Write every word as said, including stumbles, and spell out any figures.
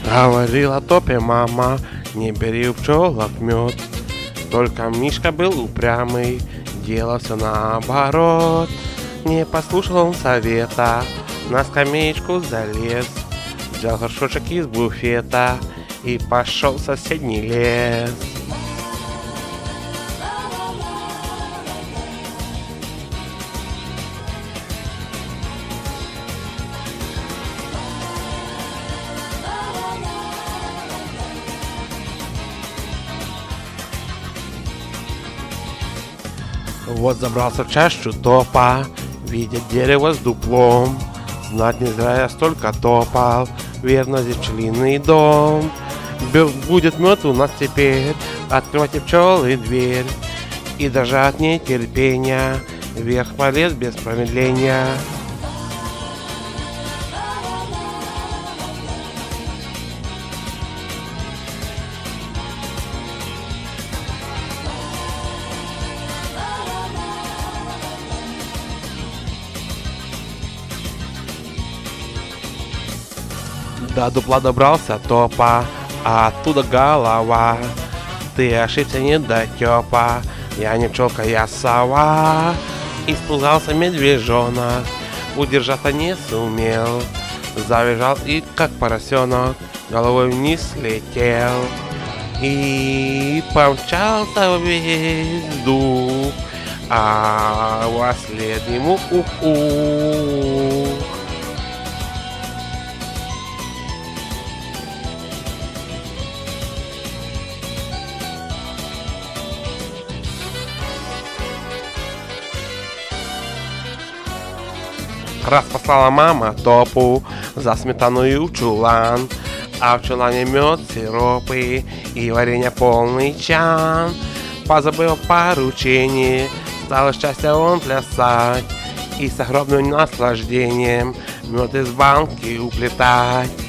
Говорила топе мама, не бери у пчелок мед. Только Мишка был упрямый, делал все наоборот. Не послушал он совета, на скамеечку залез, взял горшочек из буфета и пошел в соседний лес. Вот забрался в чащу топа, видя дерево с дуплом. Знать не зря я столько топал, верно здесь пчелиный дом. Б- будет мед у нас теперь, открывайте пчелы дверь. И даже от нетерпения вверх полез без промедления. До дупла добрался топа, а оттуда голова. Ты ошибся, недотепа, я не пчелка, я сова. Испугался медвежонок, удержаться не сумел. Завизжал и, как поросенок, головой вниз летел. И помчался весь дух, а вослед ему ух-ух. Раз послала мама топу за сметану и в чулан, а в чулане мед, сиропы и варенье полный чан. Позабыл поручение, стало счастье он плясать и с огромным наслаждением мед из банки уплетать.